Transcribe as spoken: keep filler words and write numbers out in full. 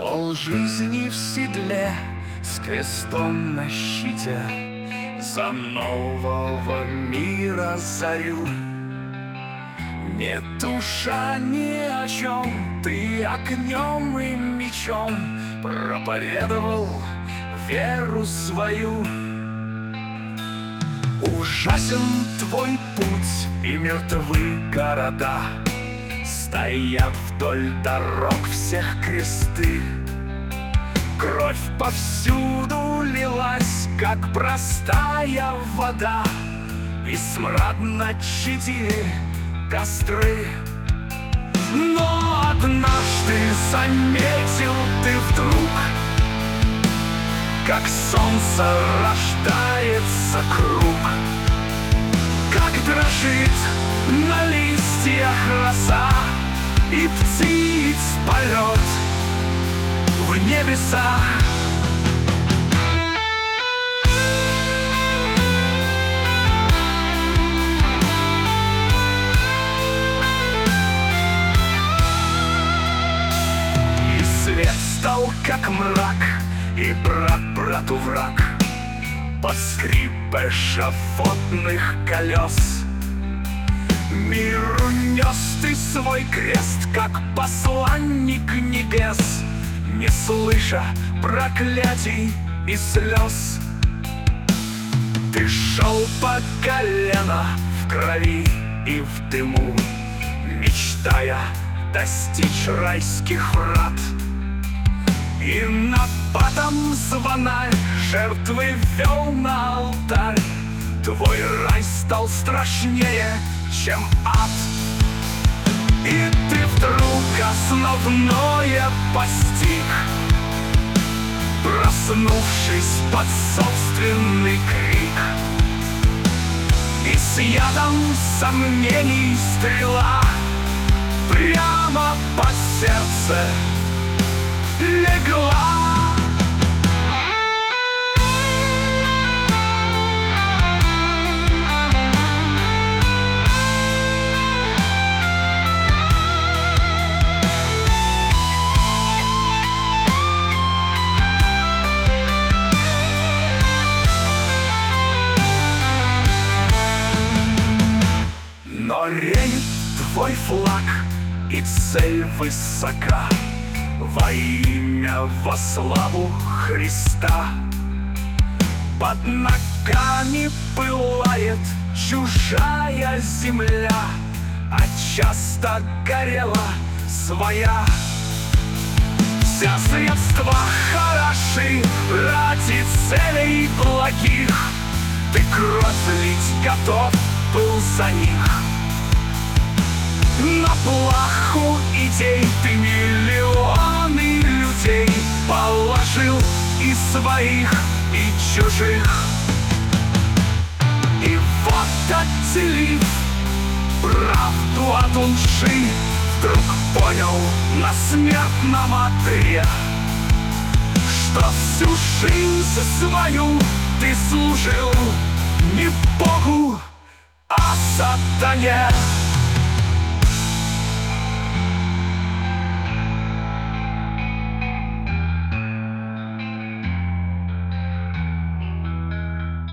Полжизни в седле, с крестом на щите, за нового мира зарю. Не душа ни о чем, ты огнем и мечом проповедовал веру свою. Ужасен твой путь, и мертвы города стоят вдоль дорог всех кресты. Кровь повсюду лилась, как простая вода, и смрадно чадили костры. Но однажды заметил ты вдруг, как солнце рождается круг, как дрожит на листьях роса, и птиц полет в небеса. И свет стал как мрак, и брат брату враг, под скрип эшафотных колес. Миру нес ты свой крест, как посланник небес, не слыша проклятий и слез. Ты шел по колено в крови и в дыму, мечтая достичь райских врат. И нападом звона жертвы вел на алтарь. Твой рай стал страшнее, чем ад. И ты вдруг основное постиг, проснувшись под собственный крик. И с ядом сомнений стрела прямо под сердце легла. Но рень твой флаг, и цель высока, во имя, во славу Христа. Под ногами пылает чужая земля, а часто горела своя. Все средства хороши ради целей благих, ты кровь лить готов был за них. На плаху идей ты миллионы людей положил, и своих, и чужих. И вот, отделив правду от лжи, вдруг понял на смертном одре, что всю жизнь свою ты служил не Богу, а сатане.